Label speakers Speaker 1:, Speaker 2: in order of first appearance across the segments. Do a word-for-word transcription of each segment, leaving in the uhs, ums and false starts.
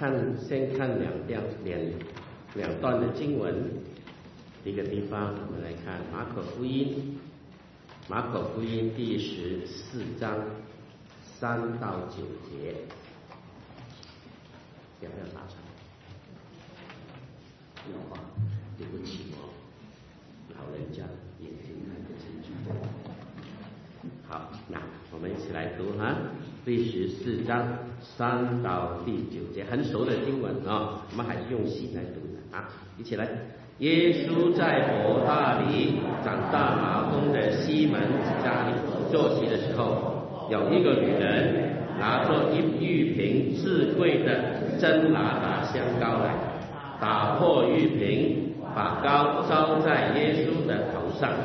Speaker 1: 看先看两段两两段的经文。第一个地方，我们来看马可福音，马可福音第十四章三到九节。要不要打岔？有啊，对不起哦，老人家眼睛看不清楚。好，那我们一起来读哈，第十四章三到第九节，很熟的经文啊、哦，我们还是用心来读的啊，一起来。耶稣在伯大尼长大麻风的西门家里坐席的时候，有一个女人拿着一玉瓶至贵的真哪噠香膏来，打破玉瓶，把膏浇在耶稣的头上，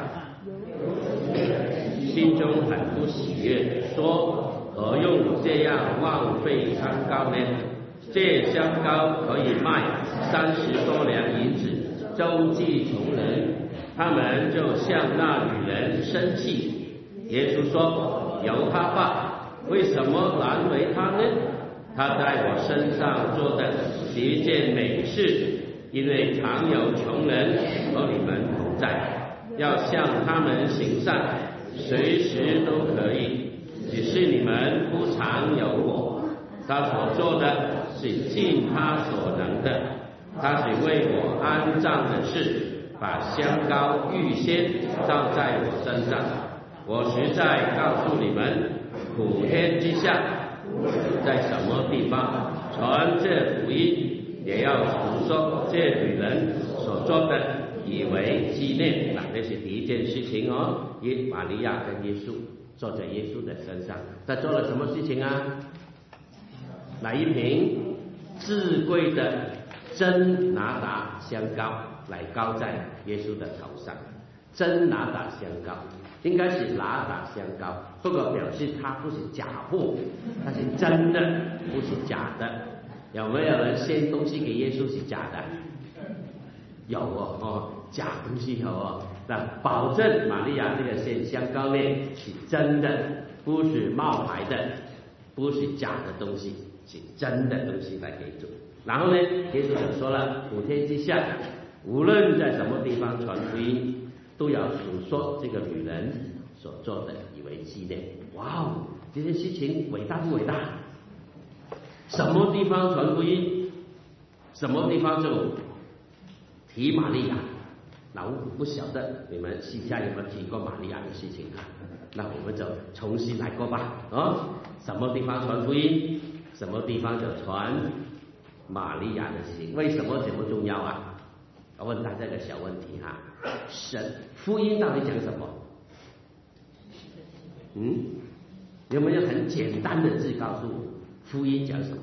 Speaker 1: 心中很不喜悦，说：何用这样浪费香膏呢？这香膏可以卖三十多两银子，周济穷人。他们就向那女人生气。耶稣说：由他吧，为什么难为他呢？他在我身上做的是一件美事，因为常有穷人和你们同在，要向他们行善，随时都可以，只是你们不常有我。他所做的是尽他所能的，他是为我安葬的事，把香膏预先照在我身上。我实在告诉你们，普天之下在什么地方传这福音，也要述说这女人所做的，以为纪念。那这是第一件事情哦。耶玛利亚跟耶稣坐在耶稣的身上，他做了什么事情啊？拿一瓶至贵的真哪噠香膏来膏在耶稣的头上。真哪噠香膏应该是哪噠香膏，不过表示它不是假货，它是真的，不是假的。有没有人献东西给耶稣是假的？有哦，哦，假东西有哦。那保证玛利亚这个献香膏呢是真的，不是冒牌的，不是假的东西，是真的东西来给主。然后呢，耶稣就说了，普天之下，无论在什么地方传福音，都要述说这个女人所做的，以为纪念。哇哦，这件事情伟大不伟大？什么地方传福音，什么地方就提玛利亚。那我不晓得你们私下有没有提过玛利亚的事情啊？那我们就重新来过吧。哦，什么地方传福音，什么地方就传玛利亚的事情。为什么这么重要啊？我问大家一个小问题哈，神福音到底讲什么？嗯，有没有很简单的字告诉我，福音讲什么？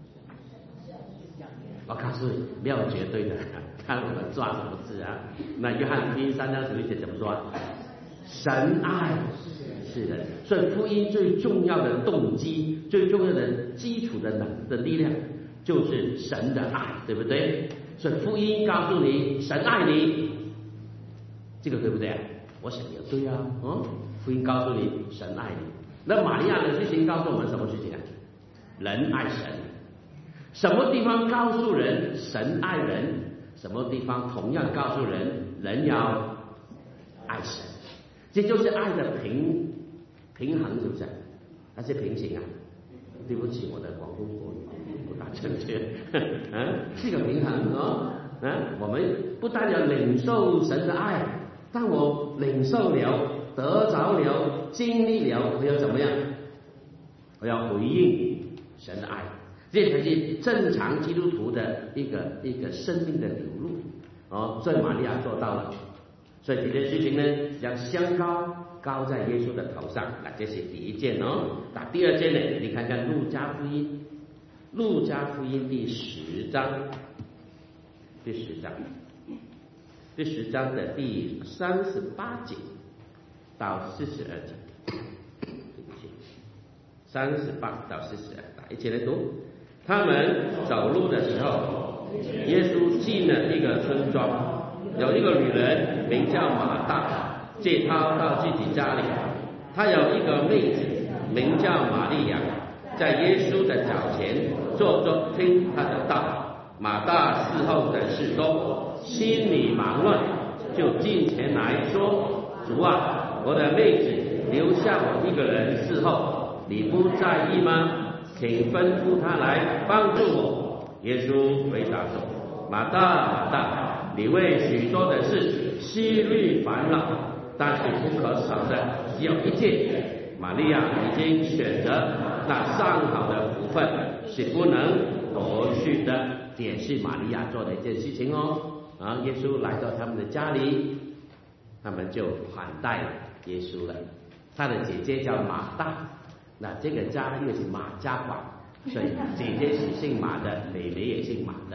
Speaker 1: 我告诉你，没有绝对的，看我们抓什么字啊。那约翰福音三章十一节怎么说？神爱世人，所以福音最重要的动机，最重要的基础的能的力量，就是神的爱，对不对？所以福音告诉你神爱你，这个对不对？我想也对啊。嗯，福音告诉你神爱你。那玛利亚的事情告诉我们什么事情啊？人爱神。什么地方告诉人神爱人，什么地方同样告诉人人要爱神。这就是爱的平平衡，是不是？还是平行啊？对不起，我的广东国语不大正确。啊，是个平衡哦。啊，我们不但要领受神的爱，但我领受了、得着了、经历了，我要怎么样？我要回应神的爱，这才是正常基督徒的一个一个生命的流露。哦，所以玛利亚做到了。所以这件事情呢，将香膏膏在耶稣的头上，那这是第一件哦。那第二件呢，你看看路加福音，路加福音第十章，第十章，第十章的第三十八节到四十二节，对不起，三十八到四十二，一起来读。他们走路的时候，耶稣进了一个村庄。有一个女人名叫马大，借他到自己家里。她有一个妹子名叫玛利亚，在耶稣的脚前坐着听他的道。马大伺候的事多，心里忙乱，就近前来说：主啊，我的妹子留下我一个人伺候，你不在意吗？请吩咐他来帮助我。耶稣回答说：马大，马大，你为许多的事思虑烦恼，但是不可少的只有一件。玛利亚已经选择那上好的福分，是不能夺去的。这也是玛利亚做的一件事情哦。啊，耶稣来到他们的家里，他们就款待耶稣了。他的姐姐叫马大，那这个家因为是马家馆，所以姐姐是姓马的，妹妹也姓马的。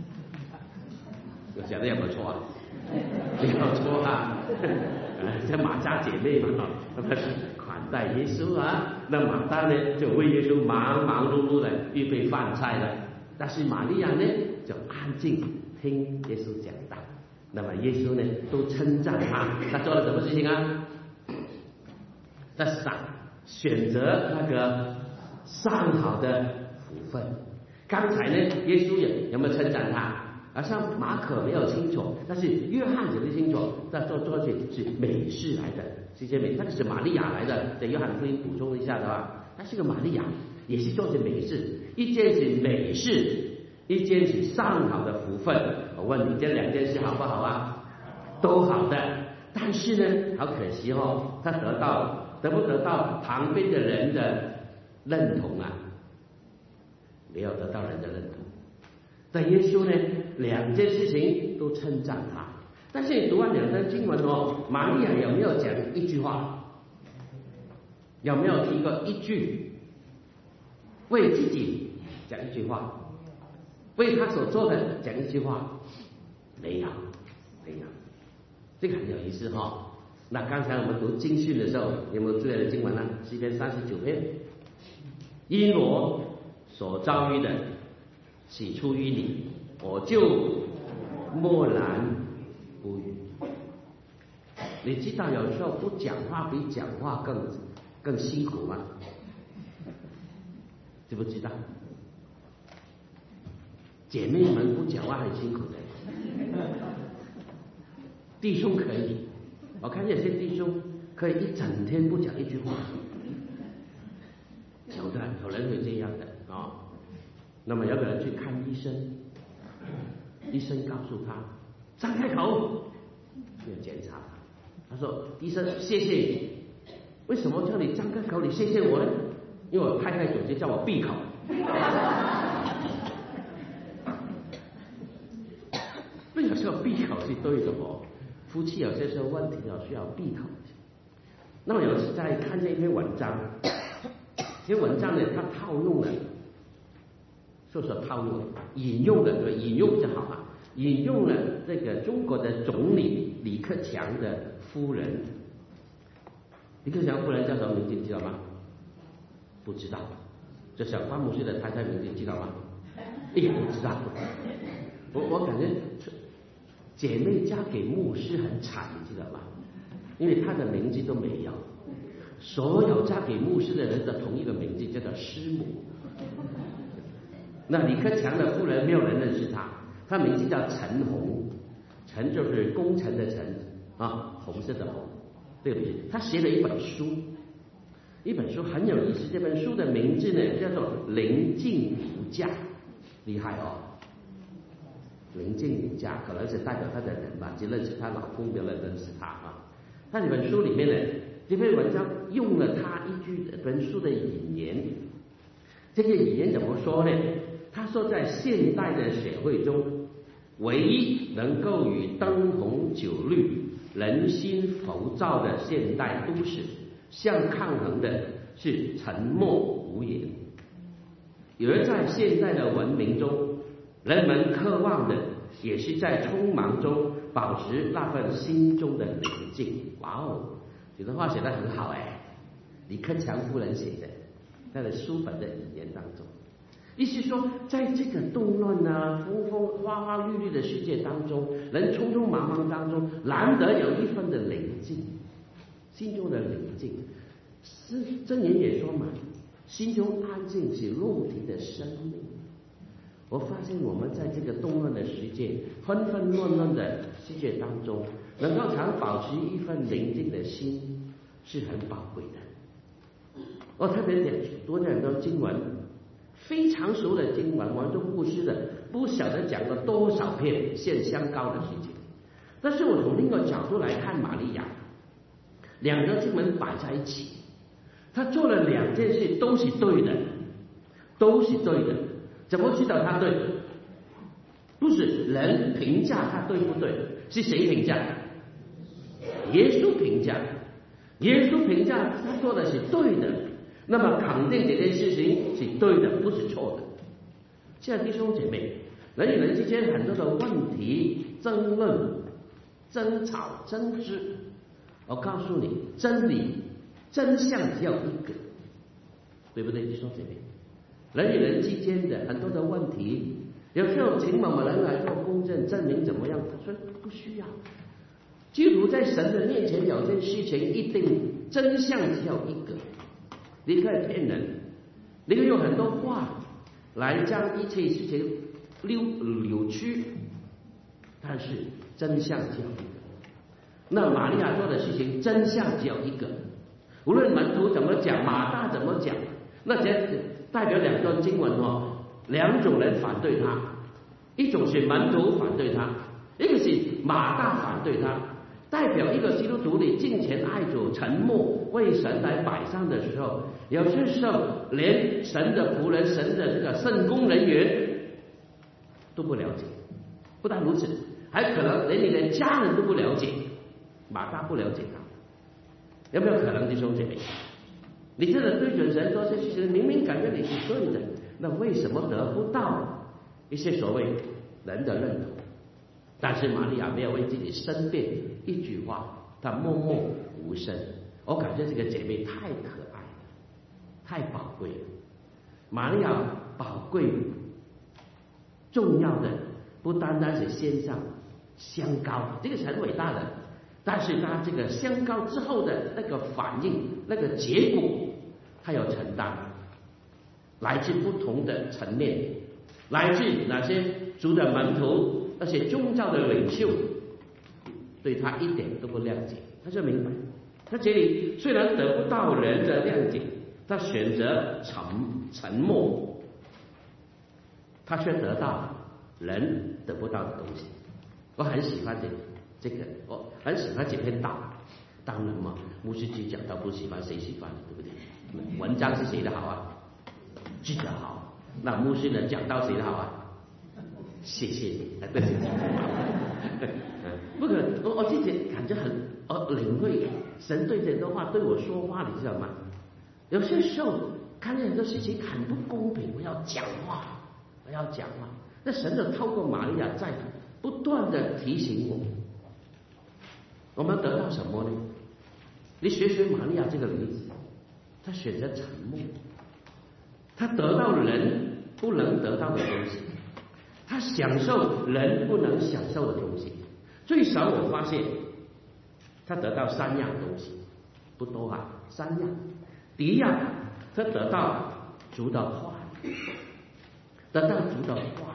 Speaker 1: 我讲的有没有错啊？没有错啊，这马家姐妹嘛，他们是款待耶稣啊。那马大呢，就为耶稣忙忙碌碌的预备饭菜了。但是玛利亚呢，就安静听耶稣讲道。那么耶稣呢，都称赞他，他做了什么事情啊？他选选择那个上好的福分。刚才呢，耶稣也有没有称赞他？而像马可没有清楚，但是约翰解释清楚，他做做的是美事来的，是些美，那个是玛利亚来的。在约翰福音补充一下的话，他是个玛利亚，也是做些美事，一件是美事，一件是上好的福分。我问你，这两件事好不好啊？都好的，但是呢，好可惜哦，他得到得不得到旁边的人的认同啊？没有得到人的认同。但耶稣呢，两件事情都称赞他。但是你读完两段经文哦，玛利亚有没有讲一句话？有没有提过一句为自己讲一句话？为他所做的讲一句话？没有，没有。这个很有意思哈、哦。那刚才我们读经训的时候，有没有注意的经文呢？诗篇三十九篇，因我所遭遇的起初于你，我就默然不语。你知道有时候不讲话比讲话更更辛苦吗？知不知道？姐妹们不讲话很辛苦的，弟兄可以，我看有些弟兄可以一整天不讲一句话，有的有人会这样的啊、哦。那么有个人去看医生，医生告诉他张开口，要检查他。他说：“医生，谢谢你。为什么叫你张开口？你谢谢我呢？因为我太太总是叫我闭口。”那有时候闭口是对的哦，夫妻有些时候问题有需要闭口。那么有次在看这篇文章，这篇文章呢，他套用了。说说套用引用的，对，引用就好了。引用了这个中国的总理李克强的夫人。李克强夫人叫什么名字？你知道吗？不知道。这小关牧师的太太名字知道吗？也不知道。我我感觉姐妹嫁给牧师很惨，你知道吗？因为她的名字都没有。所有嫁给牧师的人的同一个名字叫做师母。那李克强的夫人没有人认识他，他名字叫陈红，陈就是工程的陈啊，红色的红，对不对？他写了一本书，一本书很有意思，这本书的名字呢叫做《临近无价》，厉害哦！临近无价可能是代表他的人吧，只认识她老公，没有人认识他啊。他这本书里面呢，这篇文章用了他一句本书的引言，这个引言怎么说呢？他说，在现代的社会中，唯一能够与灯红酒绿、人心浮躁的现代都市相抗衡的是沉默无言。而在现代的文明中，人们渴望的也是在匆忙中保持那份心中的宁静。哇哦，这段话写得很好哎，李克强夫人写的，在的书本的引言当中。意思说，在这个动乱啊、风风花花绿绿的世界当中，人匆匆忙忙当中，难得有一份的宁静，心中的宁静。是箴言也说嘛，心中安静是肉体的生命。
Speaker 2: 我发现我们在这个动乱的世界、纷纷乱乱的世界当中，能够常保持一份宁静的心，是很宝贵的。我特别讲读很多经文，非常熟的经文，我做牧师的不晓得讲了多少遍献香膏的事情。但是我从另一个角度来看玛利亚，两个经文摆在一起，他做了两件事都是对的，都是对的。怎么知道他对？不是人评价他对不对，是谁评价？耶稣评价。耶稣评价他做的是对的，那么肯定这件事情是对的，不是错的。现在弟兄姐妹，人与人之间很多的问题、争论、争吵、争执，我告诉你，真理、真相只有一个，对不对，弟兄姐妹？人与人之间的很多的问题，有时候请某某人来做公证，证明怎么样？他说不需要。基督徒在神的面前有件事情，一定真相只有一个。你可以骗人，你可以用很多话来将一切事情扭扭曲，但是真相只有一个。那玛利亚做的事情，真相只有一个。无论门徒怎么讲，马大怎么讲，那这代表两段经文哦，两种人反对他，一种是门徒反对他，一个是马大反对他，代表一个基督徒你敬虔爱主、沉默为神来摆上的时候，有些时候连神的仆人、神的这个圣工人员都不了解，不但如此，还可能连你的家人都不了解。马大不了解他，有没有可能弟兄姐妹？你真的对准神做这些事情，明明感觉你是对的，那为什么得不到一些所谓人的认同？但是玛利亚没有为自己申辩一句话，她默默无声。我感觉这个姐妹太可爱了，太宝贵了。玛利亚宝贵重要的不单单是献上香膏，这个是很伟大的。但是他这个香膏之后的那个反应、那个结果，他有承担，来自不同的层面，来自那些主的门徒、那些宗教的领袖，对他一点都不谅解。他就明白，他这里虽然得不到人的谅解，他选择沉沉默，他却得到人得不到的东西。我很喜欢这个。这个我很喜欢这篇道，当然嘛，牧师只讲到不喜欢，谁喜欢，对不对？文章是谁的好啊？记得好。那牧师呢，讲到谁的好啊？谢谢你，对对对。不可，我我自己感觉很呃领会神对这段话对我说话，你知道吗？有些时候看见很多事情很不公平，我要讲话，我要讲话。那神就透过玛利亚在不断的提醒我。我们得到什么呢？你学学玛利亚这个女子，她选择沉默，她得到人不能得到的东西，她享受人不能享受的东西。最少我发现，她得到三样东西，不多啊，三样。第一样，她得到主的话，得到主的话。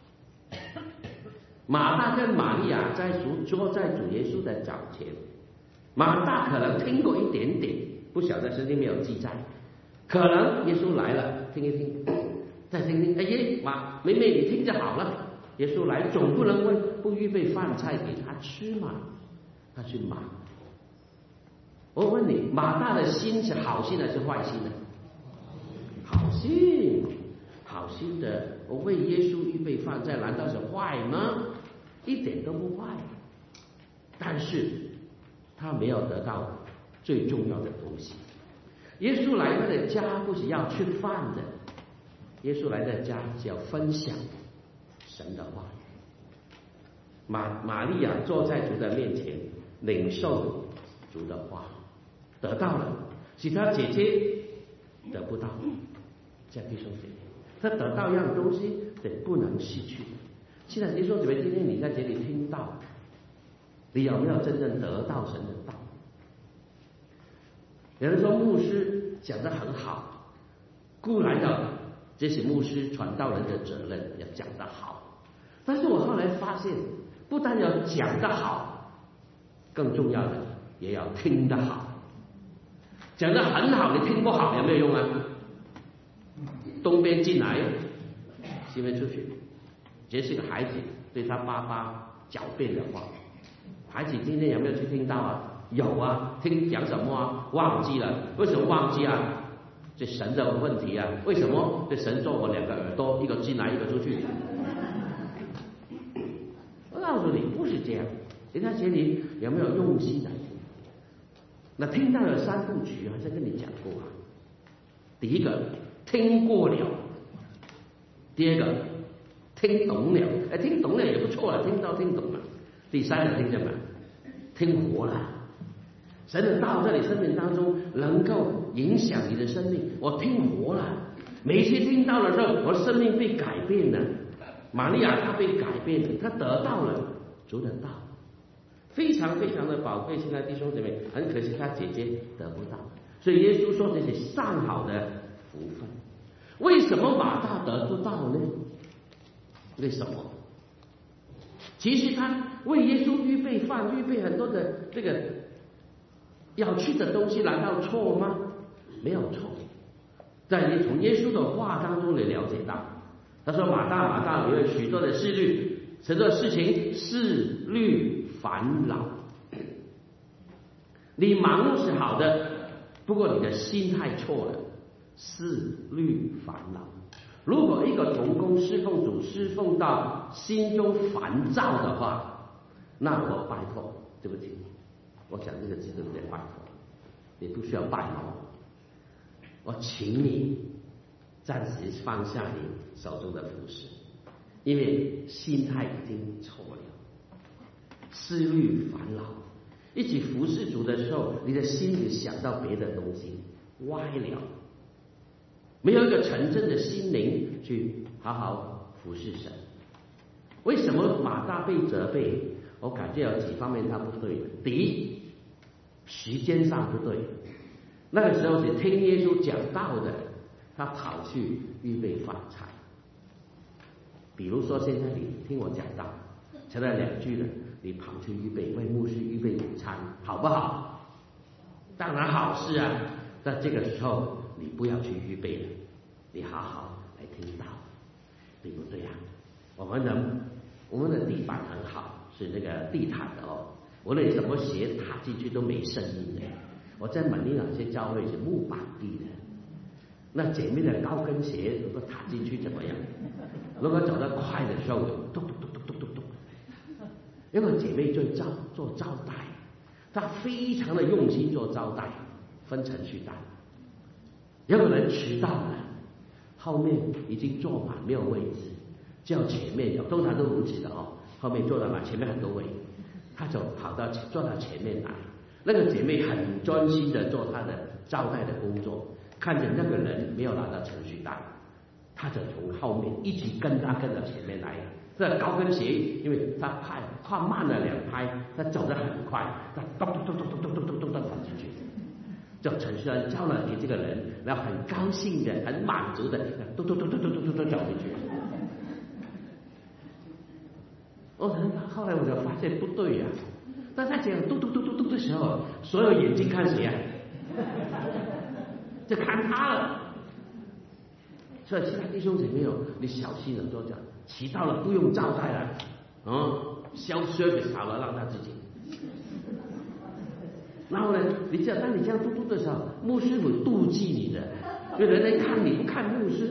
Speaker 2: 马大跟玛利亚在主坐在主耶稣的脚前，马大可能听过一点点，不晓得圣经没有记载，可能耶稣来了，听一听，再听听，哎耶，马妹妹你听就好了。耶稣来总不能问不预备饭菜给他吃嘛，他去忙。我问你，马大的心是好心还是坏心呢？好心，好心的，我为耶稣预备饭菜，难道是坏吗？一点都不坏。但是他没有得到最重要的东西。耶稣来他的家不是要吃饭的，耶稣来的家是要分享神的话。玛玛利亚坐在主的面前，领受主的话，得到了，其他姐姐得不到。这样弟兄姐妹，他得到一样东西，得不能失去。现在弟兄姐妹，今天你在这里听到，你有没有真正得到神的道？有人说牧师讲得很好，固然的这是牧师传道人的责任，要讲得好。但是我后来发现，不但要讲得好，更重要的也要听得好。讲得很好，你听不好有没有用啊？东边进来，西边出去。这是个孩子对他爸爸狡辩的话，孩子今天有没有去听到啊？有啊，听讲什么啊？忘记了，为什么忘记啊？这神的问题啊！为什么这神做我两个耳朵，一个进来，一个出去？我告诉你，不是这样。人家学你有没有用心来听？那听到了三部曲，好像跟你讲过啊。第一个听过了，第二个听懂了，哎，听懂了也不错了，听到听懂了。第三个听什么？听活了。神的道在你生命当中能够影响你的生命，我听活了。每一次听到的时候，我的生命被改变了。玛利亚她被改变了，她得到了主的道，非常非常的宝贵。现在弟兄姐妹，很可惜她姐姐得不到，所以耶稣说这是上好的福分。为什么马大得不到呢？为什么？其实他为耶稣预备饭，预备很多的这个要去的东西，难道错吗？没有错。在你从耶稣的话当中，你了解到，他说马大马大，你有许多的事虑，许多事情事虑烦恼。你忙碌是好的，不过你的心态错了，事虑烦恼。如果一个同工侍奉主侍奉到心中烦躁的话，那我拜托，对不起，我讲这个字对不对？拜托，你不需要拜我，我请你暂时放下你手中的服饰，因为心态已经错了，思虑烦恼。一起服侍主的时候，你的心里想到别的东西，歪了。没有一个纯正的心灵去好好服侍神。为什么马大被责备？我感觉有几方面他不对。第一，时间上不对。那个时候是听耶稣讲道的，他跑去预备饭菜。比如说现在你听我讲道，讲了两句了，你跑去预备为牧师预备午餐，好不好？当然好事啊。但这个时候你不要去预备了，你好好来听道，对不对啊？我们的我们的地板很好，是那个地毯的哦，无论什么鞋踏进去都没声音的。我在门里有些教会是木板地的，那姐妹的高跟鞋如果踏进去怎么样？如果走得快的时候，咚咚咚咚咚咚咚。有个姐妹做招做招待，她非常的用心做招待，分程序单。有个人迟到了，后面已经坐满没有位置，叫前面有，通常都如此的哦。后面坐了嘛，前面很多位，他就跑到坐到前面来。那个姐妹很专心的做她的招待的工作，看见那个人没有拿到程序单，他就从后面一直跟他跟到前面来。这高跟鞋，因为他拍跨慢了两拍，他走得很快，他咚咚咚咚咚咚咚咚咚咚跑进去。就程序员交了给这个人，然后很高兴的、很满足的，嘟嘟嘟嘟嘟嘟嘟嘟走进去。我后来我就发现不对呀、啊，当他讲嘟嘟嘟嘟嘟的时候，所有眼睛看谁啊？就看他了。所以现在弟兄姐妹有，你小心了，都讲迟到了不用招待了，嗯，消service好了，让他自己。然后呢，你知道，当你这样嘟嘟的时候，牧师会妒忌你的，因为人家看你不看牧师。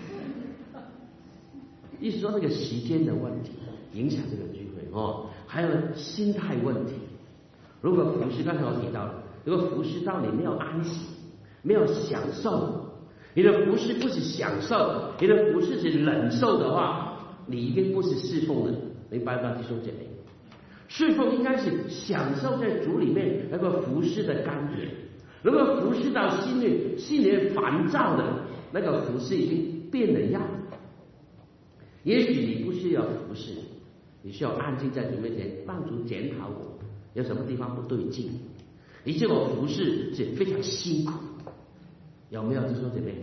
Speaker 2: 意思说那个时间的问题影响这个聚会哦，还有心态问题。如果服侍，刚才我提到了，如果服侍到你没有安息，没有享受，你的服侍不是享受，你的服侍是忍受的话，你一定不是侍奉的，明白吗，弟兄姐妹？侍奉应该是享受在主里面那个服侍的甘甜。如果服侍到心里心里烦躁的那个服侍已经变了样。也许你不需要服侍，你需要安静在主面前，让主检讨我有什么地方不对劲。你这个服侍是非常辛苦，有没有弟兄姐妹？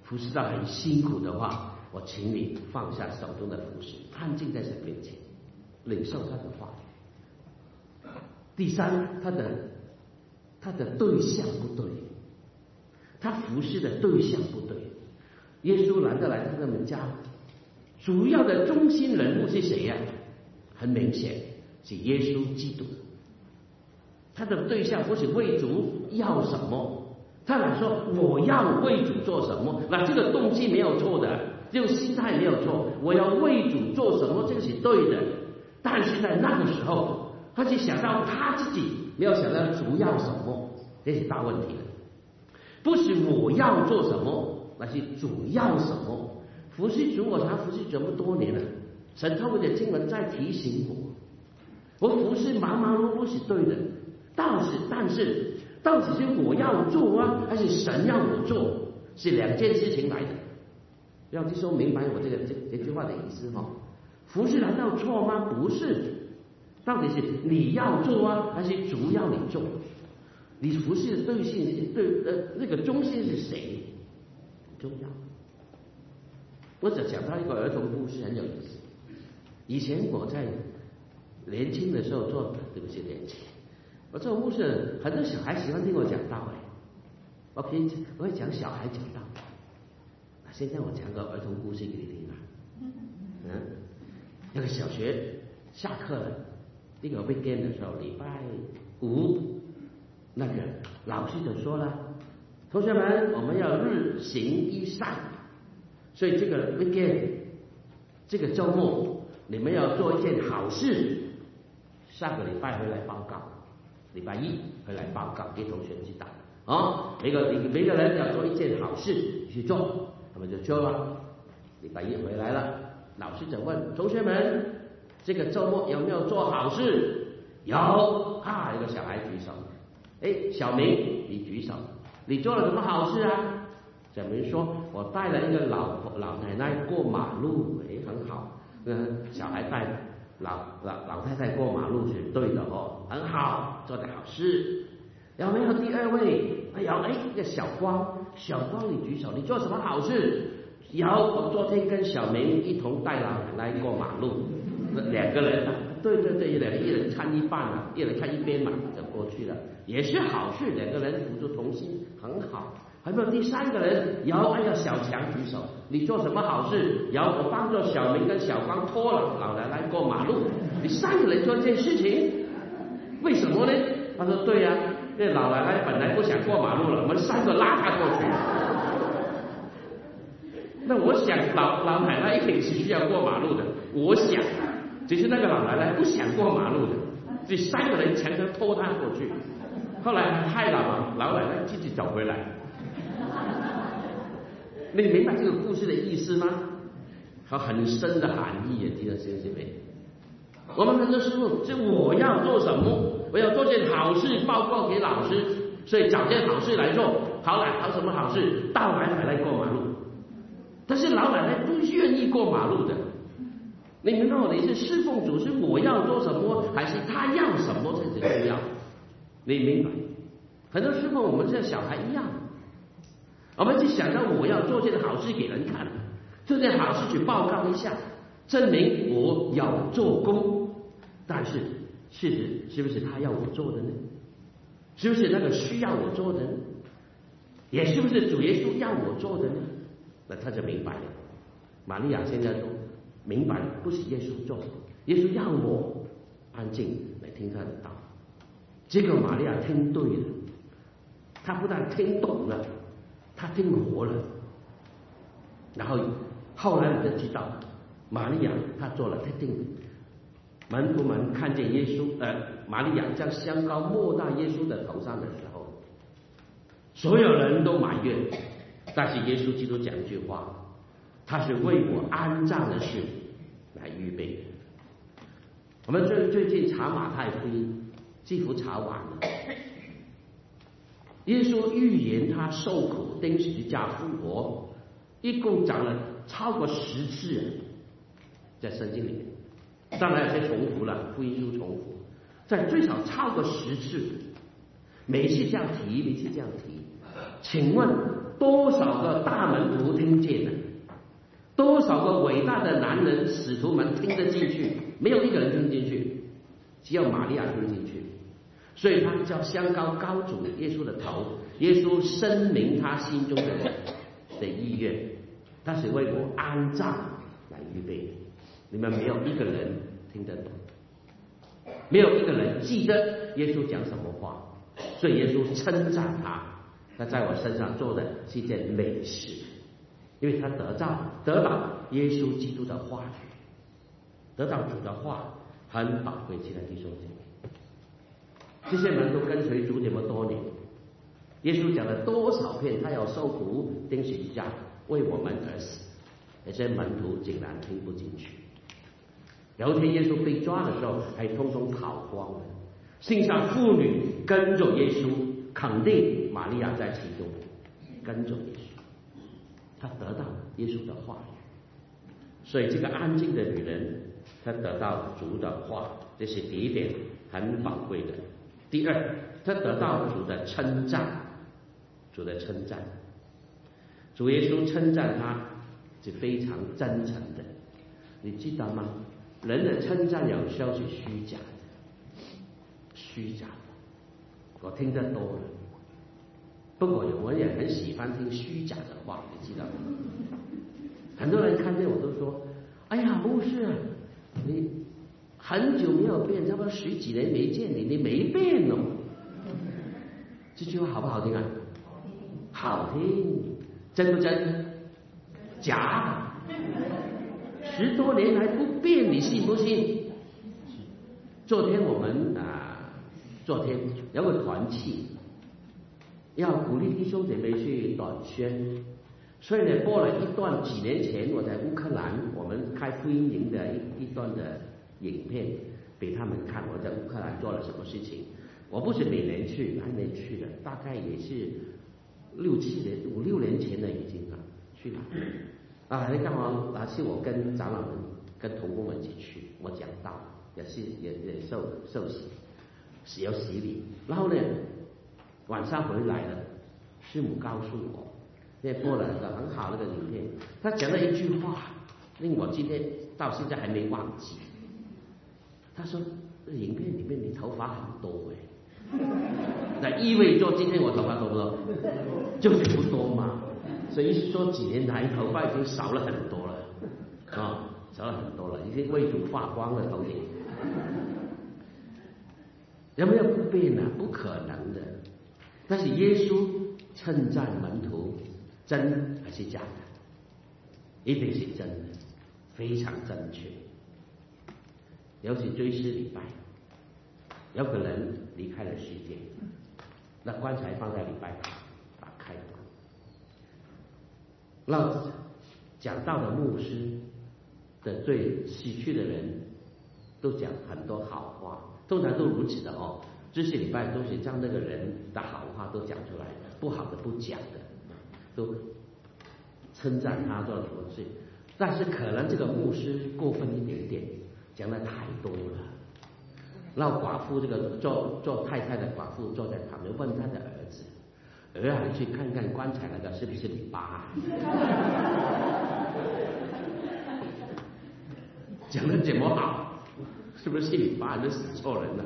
Speaker 2: 服侍到很辛苦的话，我请你放下手中的服侍，安静在神面前，领受他的话语。第三，他的他的对象不对，他服侍的对象不对。耶稣来到来到他们家，主要的中心人物是谁呀、啊？很明显是耶稣基督。他的对象不是为主要什么，他来说我要为主做什么，那这个动机没有错的，这个心态没有错，我要为主做什么，这个是对的。但是在那个时候，他就想到他自己，没有想到主要什么，这是大问题了。不是我要做什么，那是主要什么。服侍主，我才服侍这么多年了，神透过的经文在提醒我，我服侍忙忙碌碌是对的，但是但是到底是我要做啊，还是神要我做，是两件事情来的。要弟兄明白我这个这这句话的意思哈、哦。服侍难道错吗？不是，到底是你要做啊，还是主要你做？你服侍的对象是对呃那个中心是谁？重要。我只讲到一个儿童故事，很有意思。以前我在年轻的时候做，对不起年轻，我做故事，很多小孩喜欢听我讲道哎，我平时我会讲小孩讲道。现在我讲个儿童故事给你听啊，嗯，那个小学下课了，那个 weekend 的时候，礼拜五，那个老师就说了，同学们，我们要日行一善，所以这个 weekend 这个周末你们要做一件好事，下个礼拜回来报告，礼拜一回来报告给同学知道，哦，每个每个人要做一件好事去做。他们就做了，礼拜一回来了，老师就问同学们，这个周末有没有做好事？有啊，有个小孩举手，哎，小明你举手，你做了什么好事啊？小明说，我带了一个老老奶奶过马路，哎，很好，嗯，小孩带老老老太太过马路是对的哦，很好，做的好事。有没有第二位？哎有，哎，一个小光，小光你举手，你做什么好事？有，我昨天跟小明一同带老奶奶过马路，两个人，对对对，两个一人看一半嘛，一人看一边嘛，就过去了，也是好事，两个人辅助同心，很好。还没有第三个人？有，哎呀，小强举手，你做什么好事？有，我帮助小明跟小光拖了老奶奶过马路。你三个人做这件事情，为什么呢？他说对呀、啊。这老奶奶本来不想过马路了，我们三个拉她过去。那我想老老奶奶一定是需要过马路的，我想，只是那个老奶奶不想过马路的，这三个人强行拖她过去。后来害老老奶奶自己走回来。你明白这个故事的意思吗？它很深的含义啊，弟兄姐妹。我们很多时候是我要做什么？我要做件好事报告给老师，所以找件好事来做。好来，好什么好事？带老奶奶过马路。但是老奶奶不愿意过马路的。你明白我的意思？侍奉主是我要做什么，还是他要什么才是重要？你明白？很多时候我们像小孩一样，我们只想到我要做件好事给人看，做件好事去报告一下，证明我要做工。但是事实是不是他要我做的呢？是不是那个需要我做的呢？也是不是主耶稣要我做的呢？那他就明白了。玛利亚现在说明白了，不是耶稣做，耶稣要我安静来听他的道。这个玛利亚听对了，他不但听懂了，他听活了。然后后来我就知道，玛利亚她做了决定。门徒们看见耶稣，呃，玛利亚将香膏抹到耶稣的头上的时候，所有人都埋怨，但是耶稣基督讲一句话，他是为我安葬的事来预备的。我们最最近查马太福音，几乎查完了。耶稣预言他受苦、钉十字架、复活，一共讲了超过十次，在圣经里面。当然有些重复了，福音书重复，在最少超过十次，每一次这样提，每一次这样提。请问多少个大门徒听见了，多少个伟大的男人使徒们听得进去，没有一个人听进去，只有玛利亚听进去。所以他叫香膏膏主耶稣的头，耶稣声明他心中的的意愿，他是为我安葬来预备。你们没有一个人听得懂，没有一个人记得耶稣讲什么话，所以耶稣称赞他，他在我身上做的是一件美事，因为他得到得到耶稣基督的话语，得到主的话，很宝贵。亲爱的弟兄姐妹，这些门徒跟随主这么多年，耶稣讲了多少遍他要受苦钉十字架为我们而死，那些门徒竟然听不进去。有一天耶稣被抓的时候，还通通跑光了。信上妇女跟着耶稣，肯定玛利亚在其中，跟着耶稣，她得到耶稣的话语。所以这个安静的女人，她得到主的话，这是第一点，很宝贵的。第二，她得到主的称赞，主的称赞，主耶稣称赞她是非常真诚的，你知道吗？人的称赞有时候是虚假的，虚假的，我听得多了。不过我也很喜欢听虚假的话，你知道吗？很多人看见我都说：“哎呀，牧师啊，你很久没有变，差不多十几年没见你，你没变哦。”这句话好不好听啊？好听，真不真？假。十多年来不变，你信不信？昨天我们啊，昨天有个团契，要鼓励弟兄姐妹去短宣，所以呢播了一段几年前我在乌克兰我们开福音营的一一段的影片给他们看，我在乌克兰做了什么事情。我不是每年去，还没去的，大概也是六七年、五六年前的已经了去了。啊，你刚好那是我跟长老们、跟同工们一起去，我讲道，也是也也受受洗，是有洗礼。然后呢，晚上回来了，师母告诉我，那播了一个很好的影片，他讲了一句话，令我今天到现在还没忘记。他说：“这影片里面你头发很多哎，那意味着今天我头发多不多？就是不多嘛。”所以是说几年来头发已经少了很多了，啊、哦，少了很多了，已经为主发光了头顶。有没有不变呢？不可能的。但是耶稣称赞门徒，真还是假的？一定是真的，非常正确。尤其追思礼拜，有个人离开了世界，那棺材放在礼拜堂打开了。那讲道的牧师的对死去的人都讲很多好话，通常都如此的哦。这些礼拜都是将那个人的好话都讲出来，不好的不讲的，都称赞他做了什么事。但是可能这个牧师过分一点点，讲的太多了。让寡妇这个做做太太的寡妇坐在旁边，问他的儿子。儿啊，去看看棺材那个是不是你爸？讲的怎么好？是不是你爸？你死错人了。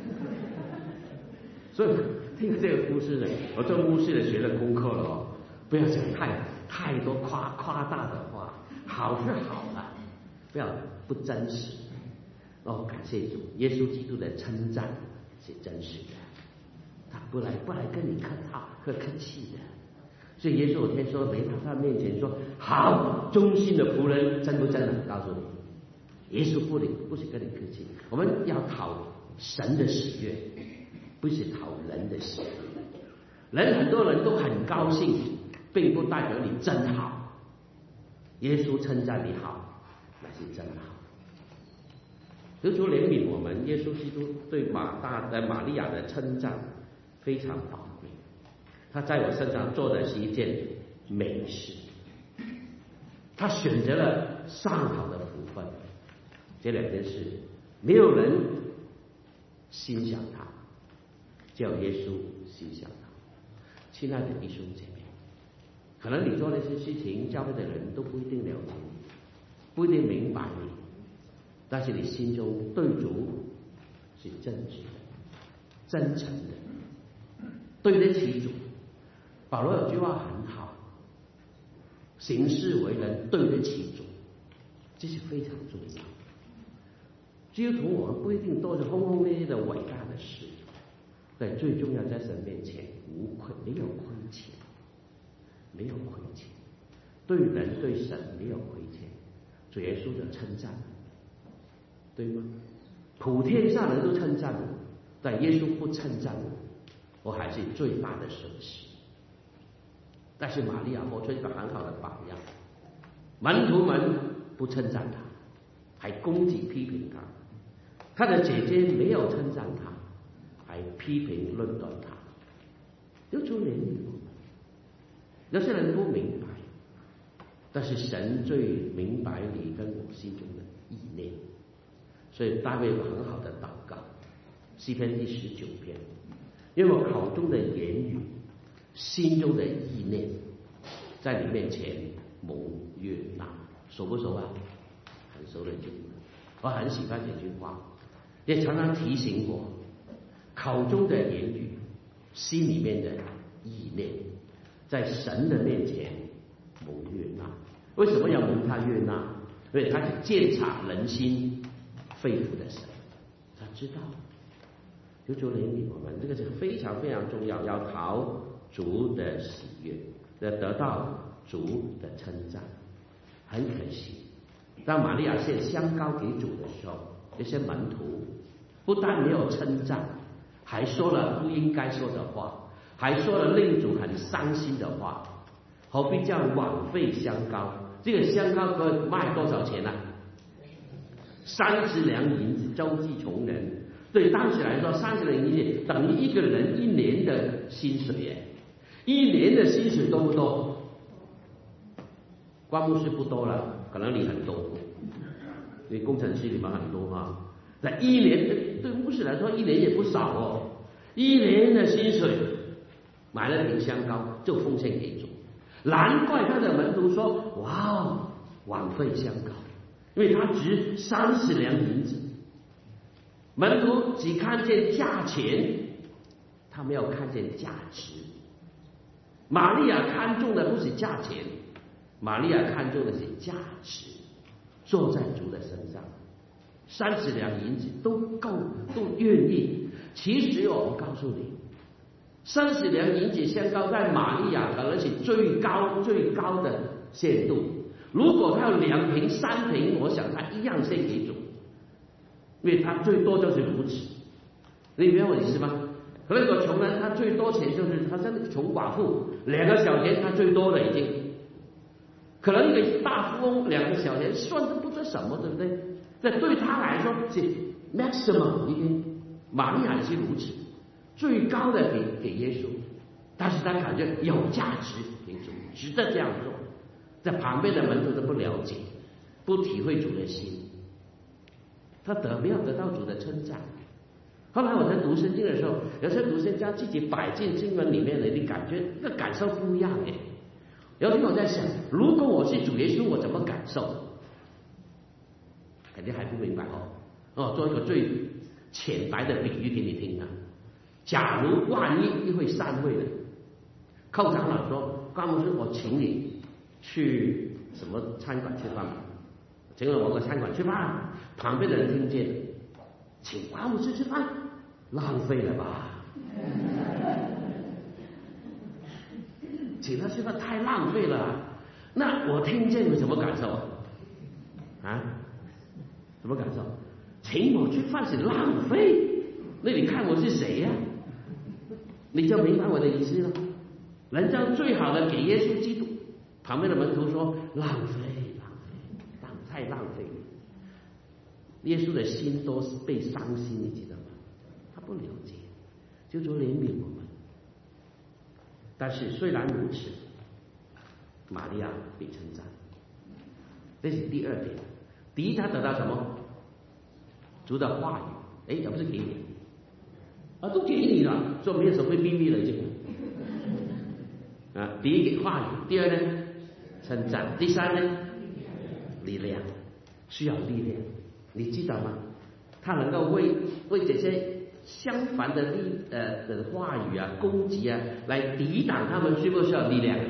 Speaker 2: 所以听这个故事呢，我做牧师的学了功课了哦，不要讲太太多夸夸大的话，好是好了，不要不真实。哦，感谢主，耶稣基督的称赞是真实的。他不来不来跟你客套和客气的，所以耶稣有天说没到他面前说好忠心的仆人，真不真的？告诉你，耶稣不理不是跟你客气，我们要讨神的喜悦，不是讨人的喜悦。人很多人都很高兴，并不代表你真好。耶稣称赞你好，那是真好。求主怜悯我们，耶稣基督对马大的玛利亚的称赞非常宝贵，他在我身上做的是一件美事，他选择了上好的福分。这两件事没有人欣赏他，只有耶稣欣赏他。亲爱的弟兄姐妹， 可能你做那些事情，教会的人都不一定了解你，不一定明白你，但是你心中对主是正直的、真诚的，对得起主。保罗有句话很好，行事为人对得起主，这是非常重要。基督徒我们不一定都是轰轰烈烈的伟大的事，但最重要在神面前无愧，没有亏欠，没有亏欠，对人对神没有亏欠，主耶稣的称赞，对吗？普天下人都称赞我，但耶稣不称赞我，我还是最大的损失。但是玛利亚活出一个很好的榜样，门徒们不称赞他，还攻击批评他；他的姐姐没有称赞他，还批评论断他。有主怜悯我们，有些人不明白，但是神最明白你跟我心中的意念。所以大卫有很好的祷告，诗篇第十九篇，因为我口中的言语，心中的意念，在你面前蒙悦纳，熟不熟啊？很熟的句子，我很喜欢这句话，也常常提醒我，口中的言语，心里面的意念，在神的面前蒙悦纳。为什么要蒙他悦纳？因为他是鉴察人心肺腑的神，他知道。求主怜悯我们，这个是非常非常重要，要讨主的喜悦，要得到主的称赞。很可惜，当玛利亚献香膏给主的时候，那些门徒不但没有称赞，还说了不应该说的话，还说了令主很伤心的话。何必这样枉费香膏？这个香膏可以卖多少钱呢、啊？三十两银子，周济穷人。对当时来说，三十两银子等于一个人一年的薪水耶，一年的薪水多不多？关牧师不多了，可能你很多，你工程师你们很多啊。那一年对牧师来说，一年也不少哦，一年的薪水买了瓶香膏就奉献给主。难怪他的门徒说：“哇哦，枉费香膏，因为他值三十两银子。”门徒只看见价钱，他没有看见价值。玛利亚看重的不是价钱，玛利亚看重的是价值，坐在主的身上，三十两银子都够，都愿意。其实我告诉你，三十两银子香膏在玛利亚可能是最高最高的限度。如果他有两瓶三瓶，我想他一样献给主。因为他最多就是如此，你明白我意思吗？可能有个穷人，他最多钱就是他真的穷寡妇，两个小钱他最多了已经。可能一个大富翁两个小钱算是不得什么，对不对？这对他来说是 maximum 已经，玛利亚也是如此，最高的给给耶稣，但是他感觉有价值给主，值得这样做。在旁边的门徒都不了解，不体会主的心。他得没有得到主的称赞。后来我在读圣经的时候，有时候读圣经自己摆进经文里面的，你感觉那感受不一样哎。有时候我在想，如果我是主耶稣，我怎么感受？肯定还不明白哦。哦，做一个最浅白的比喻给你听啊。假如万一一会散会的，寇长老说：“关牧师，我请你去什么餐馆吃饭吧。”请了某个餐馆吃饭，旁边的人听见，请关牧师吃饭，浪费了吧？请他吃饭太浪费了。那我听见有什么感受啊？什么感受？请我吃饭是浪费？那你看我是谁呀、啊？你就明白我的意思了。人家最好的给耶稣基督，旁边的门徒说浪费。太浪费了，耶稣的心都是被伤心，你知道吗？他不了解，就说怜悯我们。但是虽然如此，玛利亚被称赞，这是第二点。第一，他得到什么？主的话语，哎，也不是给你，啊，都给你了，说没有什么秘密了，已经。 啊，第一个话语，第二呢称赞，第三呢力量，需要力量，你知道吗？他能够为为这些相反的力呃的话语啊、攻击啊来抵挡他们，需不需要力量？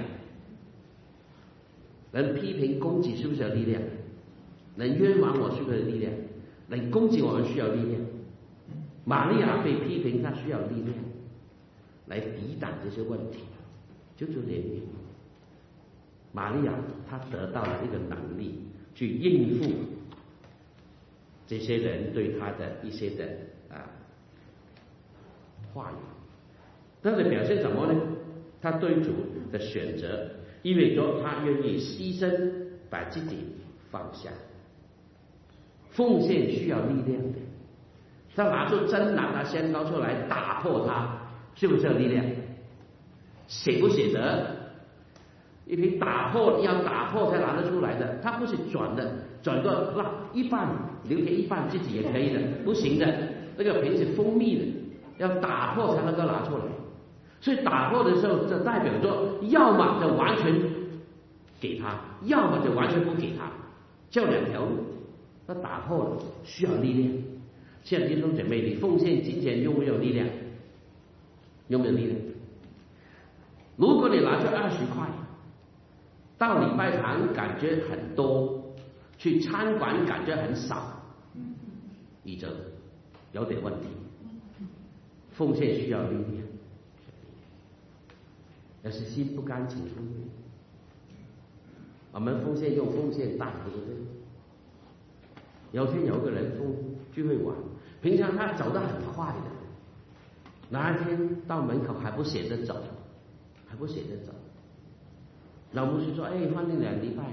Speaker 2: 能批评攻击是不是有力量？能冤枉我是不是有力量？能攻击我们需要力量。玛利亚被批评，她需要力量来抵挡这些问题，就是怜悯。玛利亚她得到了一个能力去应付这些人对她的一些的啊话语，她的表现什么呢？她对主的选择意味着她愿意牺牲，把自己放下。奉献需要力量的，他拿出真拿他宣告出来，打破它，是不是有力量？舍不舍得？一瓶打破要打破才拿得出来的，它不是转的，转个那一半留给一半自己也可以的，不行的。那个瓶是封闭的，要打破才能够拿出来。所以打破的时候，就代表着要么就完全给他，要么就完全不给他，就两条路。那打破了需要力量。现在弟兄姐妹，你奉献金钱有没有力量？有没有力量？如果你拿出二十块，到礼拜堂感觉很多，去餐馆感觉很少，你就有点问题。奉献需要力量，要是心不甘情不愿。我们奉献用奉献大，对不对？有天有个人奉聚会完，平常他走得很快的，哪一天到门口还不舍得走，还不舍得走。老牧师说：“哎，欢迎两礼拜，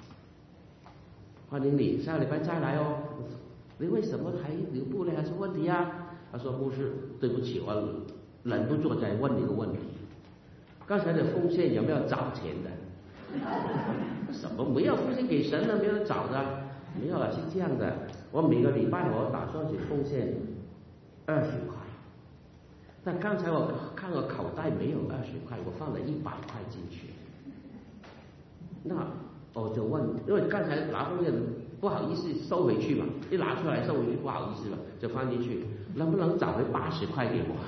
Speaker 2: 欢迎你下个礼拜再来哦。你为什么还留步呢？还是问题啊？”他说：“牧师，对不起，我忍不住再问你个问题。刚才的奉献有没有找钱的？什么没有奉献给神的，没有找的。没有了，是这样的，我每个礼拜我打算去奉献二十块，但刚才我看我口袋没有二十块，我放了一百块进去。那我就问，因为刚才拿奉献不好意思收回去嘛，一拿出来收回去不好意思了，就放进去，能不能找回八十块给我？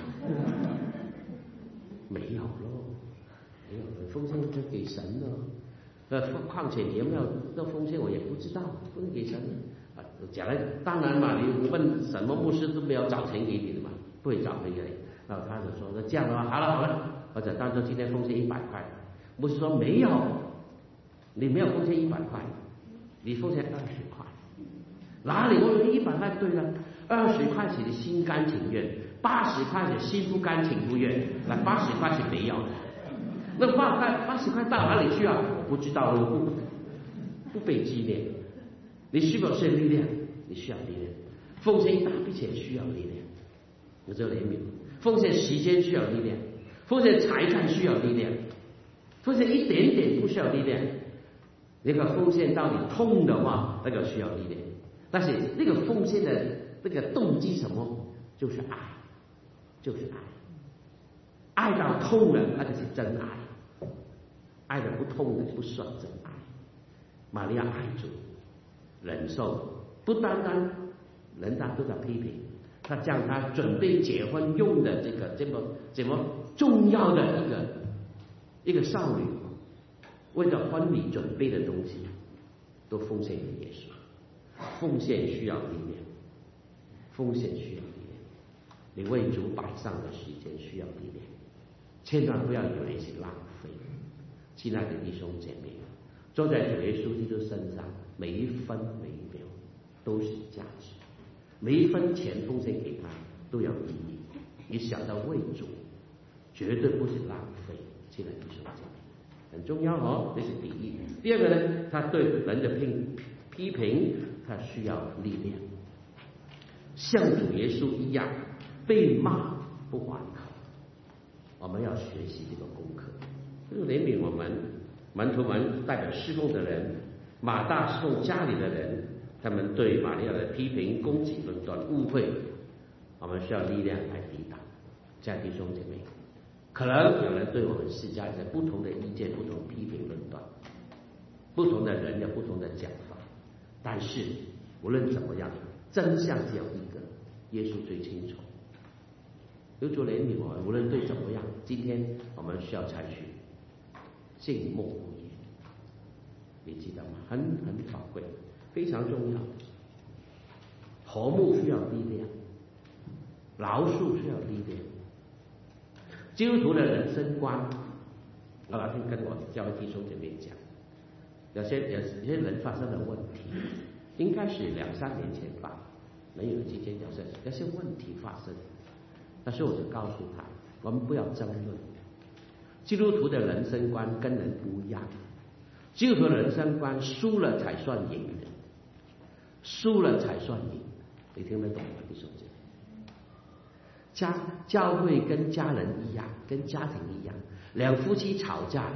Speaker 2: 没有咯，没有了，奉献就给神了。呃，况且有没有那奉献我也不知道，不能给神啊。讲来当然嘛，你问什么牧师都没有找钱给你的嘛，不会找回给你。然后他就说：“那这样的话，好了好了，或者当做今天奉献一百块。”牧师说：“没有，你没有奉献一百块，你奉献二十块。哪里？我有一百块对了，二十块是你心甘情愿，八十块是心不甘情不愿，那八十块是没有的。那八块八十块到哪里去啊？不知道了，不不被激励。你需不需要力量？你需要力量。奉献一大笔钱需要力量，我就怜悯。奉献时间需要力量，奉献财产需要力量，奉献一点点不需要力量。那个奉献到底痛的话，那个需要力量。但是那个奉献的那个动机什么？就是爱，就是爱。爱到痛了，那就是真爱。爱的不痛的不算真爱。玛利亚爱主，忍受，不单单人家都在批评，他将他准备结婚用的这个这么这么重要的一个一个少女，为了婚礼准备的东西，都奉献给耶稣。奉献需要力量，奉献需要力量。你为主摆上的时间需要力量，千万不要以为是浪费。亲爱的弟兄姐妹，坐在主耶稣基督身上，每一分每一秒都是价值，每一分钱奉献给他都有意义。你想到为主，绝对不是浪费。亲爱的弟兄姐妹，很重要哦，这是第一。第二个呢，他对人的批批评，他需要力量，像主耶稣一样，被骂不还口。我们要学习这个功课。这个怜悯我们门徒们代表侍奉的人，马大侍奉家里的人，他们对玛利亚的批评、攻击、论断、误会，我们需要力量来抵挡。亲爱的弟兄姐妹， 可能有人对我们施加一些不同的意见、不同批评论断，不同的人有不同的讲法，但是无论怎么样，真相只有一个，耶稣最清楚。有主怜悯我们，无论对怎么样，今天我们需要采取静默不言，你知道吗？很很宝贵，非常重要。和睦需要力量，饶恕需要力量。基督徒的人生观，我老天跟我教会弟兄姐妹讲，有些有些人发生了问题，应该是两三年前吧，没有之间有些有些问题发生，但是我就告诉他，我们不要争论。基督徒的人生观跟人不一样，基督徒的人生观输了才算赢的，输了才算赢，你听得懂吗，弟兄姐妹？家教会跟家人一样，跟家庭一样，两夫妻吵架，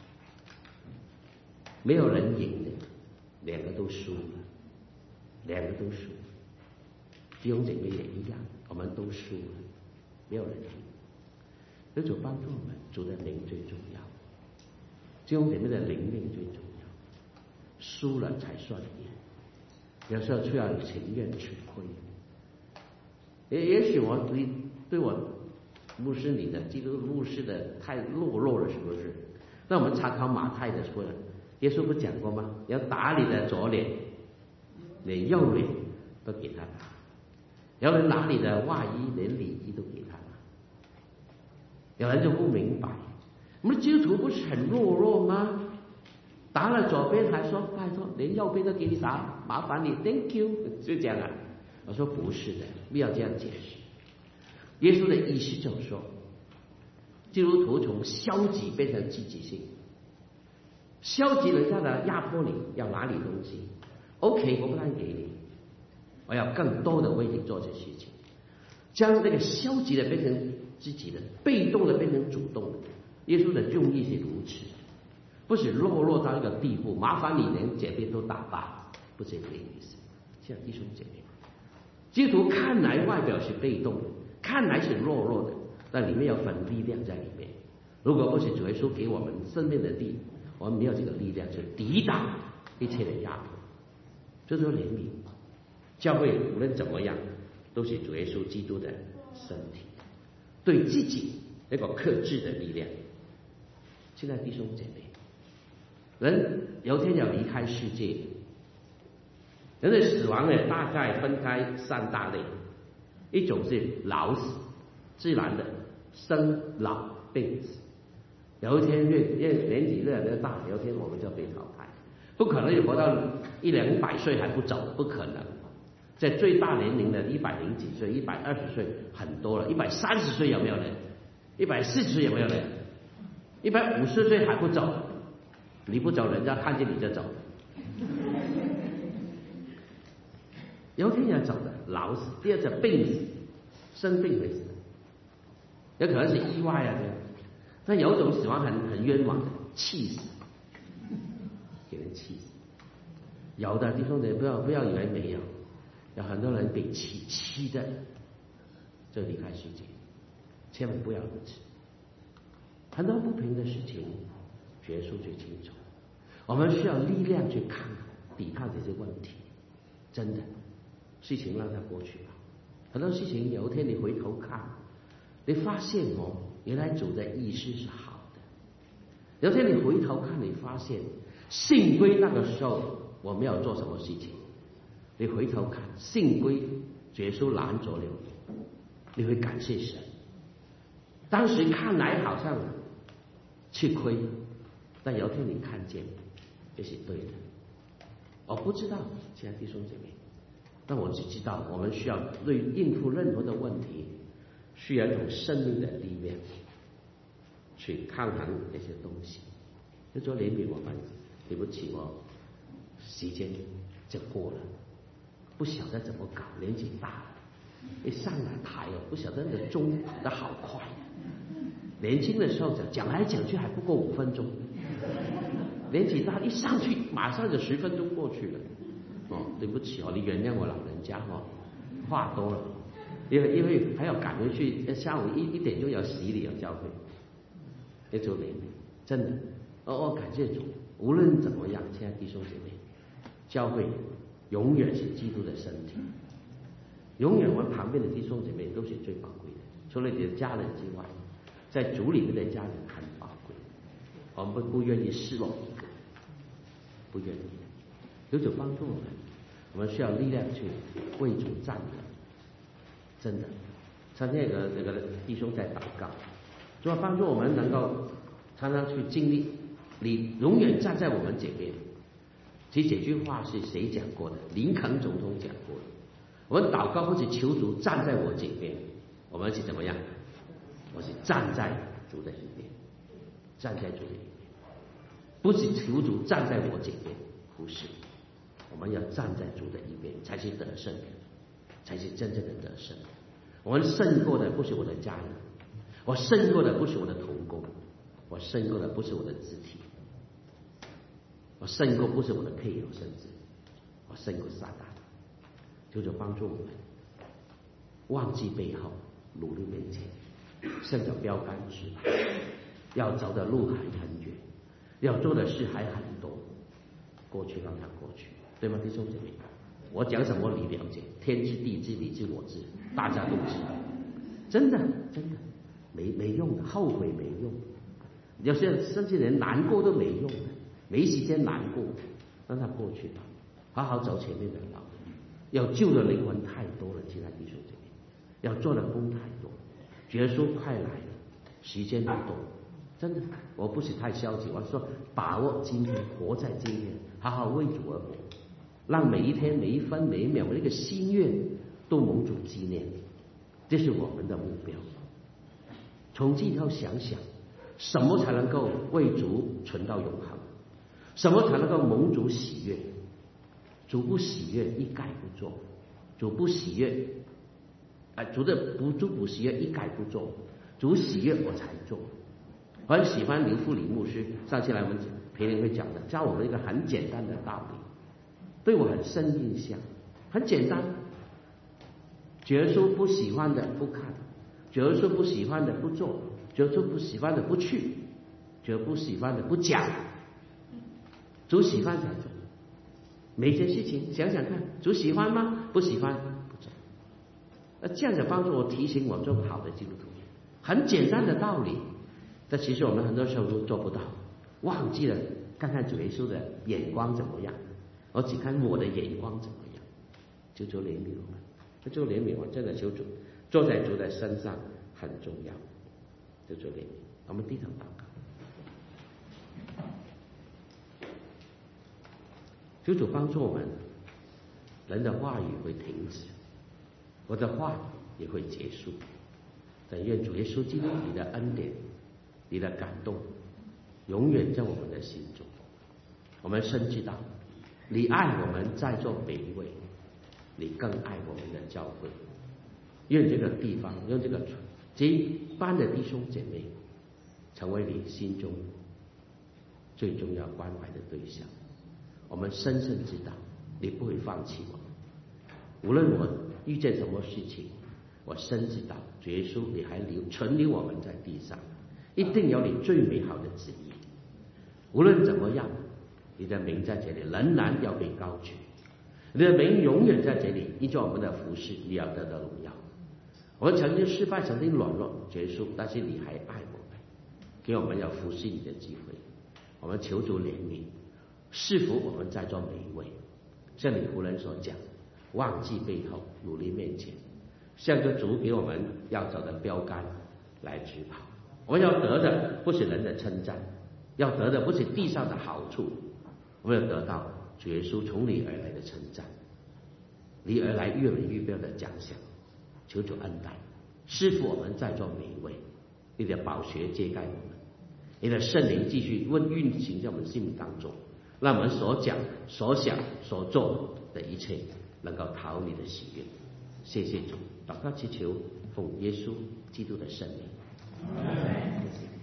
Speaker 2: 没有人赢的，两个都输了，两个都输。弟兄姐妹也一样，我们都输了，没有人赢。有主帮助我们，主的灵最重要，弟兄姐妹的灵命最重要，输了才算赢。有时候却要情愿吃亏。也也许我对对我牧师你的基督牧师的太懦弱了，是不是？那我们参考马太的说了，耶稣不讲过吗？要打你的左脸，连右脸都给他打；有人拿你的外衣，连里衣都给他打。有人就不明白，我们基督徒不是很懦弱吗？打了左边还说拜托，连右边都给你打，麻烦你 ，thank you， 就这样啊。我说不是的，不要这样解释。耶稣的意思就是说，基督徒从消极变成积极性。消极人家来压迫你，要拿你东西 ，OK， 我不能给你，我要更多的为你做这事情，将那个消极的变成积极的，被动的变成主动的。耶稣的用意是如此，不是懦弱到一个地步，麻烦你连姐妹都打吧，不是这个意思。像弟兄姐妹，基督徒看来外表是被动的，看来是懦弱的，但里面有份力量在里面。如果不是主耶稣给我们生命的力，我们没有这个力量去抵挡一切的压迫。这就是怜悯。教会无论怎么样，都是主耶稣基督的身体，对自己那个克制的力量。现在弟兄姐妹，人有天要离开世界，人的死亡呢，大概分开三大类，一种是老死，自然的生老病死。有一天越越年纪越来越大，有一天我们就被淘汰，不可能有活到一两百岁还不走，不可能。在最大年龄的一百零几岁、一百二十岁很多了，一百三十岁有没有人？一百四十岁有没有人？一百五十岁还不走，你不走，人家看见你就走。有一天要走的，老死；第二个病死，生病会死，有可能是意外啊这样。但有一种死亡很很冤枉的，气死，给人气死。有的弟兄姐妹不要不要以为没有，有很多人被气气的就离开世界，千万不要如此。很多不平的事情，耶稣最清楚。我们需要力量去抗抵抗这些问题，真的，事情让它过去吧。很多事情有一天你回头看，你发现哦，原来主的意思是好的。有一天你回头看，你发现幸亏那个时候我没有做什么事情。你回头看，幸亏耶稣拦住了你，你会感谢神。当时看来好像吃亏，但有一天你看见这是对的。我不知道亲爱的弟兄姐妹，但我只知道我们需要对应付任何的问题，需要一种生命的力量去抗衡这些东西。就说怜悯我们，对不起我，时间就过了，不晓得怎么搞，年纪大了，一上了台哦，不晓得那个钟跑得好快。年轻的时候讲讲来讲去还不够五分钟，年纪大一上去马上就十分钟过去了。哦，对不起哦，你原谅我老人家哦，话多了，因为因为还要赶回去，下午一一点钟要洗礼啊，教会那就怜悯，真的。哦，我感谢主，无论怎么样，亲爱的弟兄姐妹，教会永远是基督的身体，永远我们旁边的弟兄姐妹都是最宝贵的，除了你的家人之外，在主里面的家人很宝贵，我们不愿意失落一个，不愿意。有主帮助我们，我们需要力量去为主站立，真的。昨天有个这个弟兄在祷告，主要帮助我们能够常常去经历，你永远站在我们这边。其实这句话是谁讲过的？林肯总统讲过的。我们祷告或者求主站在我这边，我们是怎么样？我是站在主的一边，站在主的一边，不是求主站在我这边，不是。我们要站在主的一边，才是得胜，才是真正的得胜。我们胜过的不是我的家人，我胜过的不是我的同工，我胜过的不是我的肢体，我胜过不是我的配偶，甚至我胜过撒旦。求主帮助我们忘记背后，努力面前，胜着标杆直跑。要走的路还很远，要做的事还很多，过去让它过去，对吗，弟兄姐妹？我讲什么你了解，天知地知你知我知，大家都知道，真的真的没没用的，后悔没用，有些甚至连难过都没用的，没时间难过，让它过去吧，好好走前面的路。要救的灵魂太多了，亲爱的弟兄姐妹，要做的工太多，耶稣快来了，时间不多，真的，我不是太消极，我说把握今天，活在今天，好好为主而活，让每一天、每一分、每一秒的一个心愿都蒙主纪念，这是我们的目标。从今以后想想，什么才能够为主存到永恒？什么才能够蒙主喜悦？主不喜悦，一概不做；主不喜悦，啊、呃，主的不主不喜悦，一概不做；主喜悦，我才做。我很喜欢刘富里牧师上次来我们培灵会讲的，教我们一个很简单的道理，对我很深印象。很简单，耶稣不喜欢的不看，耶稣不喜欢的不做，耶稣不喜欢的不去，耶稣不喜欢的不讲，主喜欢才做。每件事情想想看，主喜欢吗？不喜欢，不做。那这样的帮助我提醒我做个好的基督徒，很简单的道理，但其实我们很多时候都做不到，忘记了看看主耶稣的眼光怎么样，我只看我的眼光怎么样。求主怜悯我们，求主怜悯我，真的求主坐在主的身上很重要。求主怜悯，我们低头祷告。求主帮助我们，人的话语会停止，我的话也会结束。但愿主耶稣基督你的恩典、你的感动，永远在我们的心中。我们深知道，你爱我们在座每一位，你更爱我们的教会。愿这个地方，愿这个这一班的弟兄姐妹，成为你心中最重要关怀的对象。我们深深知道你不会放弃我们，无论我遇见什么事情，我深知道主耶稣你还留存留我们在地上，一定有你最美好的旨意。无论怎么样，你的名在这里仍然要被高举，你的名永远在这里，依照我们的服侍，你要得到荣耀。我们曾经失败，曾经软弱，耶稣，但是你还爱我们，给我们要服侍你的机会。我们求主怜悯，赐福我们在座每一位，像你仆人所讲，忘记背后，努力面前，向着主给我们要走的标杆来直跑。我们要得的不是人的称赞，要得的不是地上的好处，我们要得到主耶稣从你而来的称赞，你而来越美越标的奖赏。求主恩待，赐福我们在座每一位，你的宝血遮盖我们，你的圣灵继续运运行在我们心灵当中，让我们所讲、所想、所做的一切能够讨你的喜悦。谢谢主，祷告祈求奉耶稣基督的圣名。谢谢。